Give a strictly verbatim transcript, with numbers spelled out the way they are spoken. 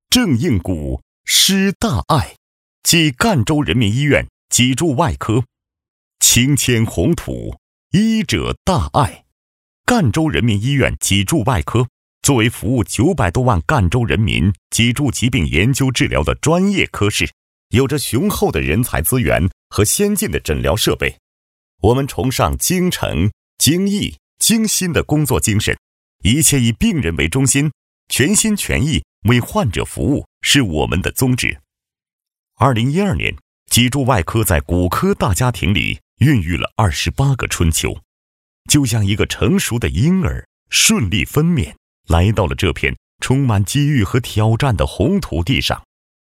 正应骨，施大爱，即赣州人民医院脊柱外科。清迁宏图，医者大爱。赣州人民医院脊柱外科作为服务九百多万赣州人民脊柱疾病研究治疗的专业科室，有着雄厚的人才资源和先进的诊疗设备。我们崇尚精诚、精益、精心的工作精神，一切以病人为中心，全心全意为患者服务是我们的宗旨。二零一二年，脊柱外科在骨科大家庭里孕育了二十八个春秋，就像一个成熟的婴儿顺利分娩，来到了这片充满机遇和挑战的红土地上。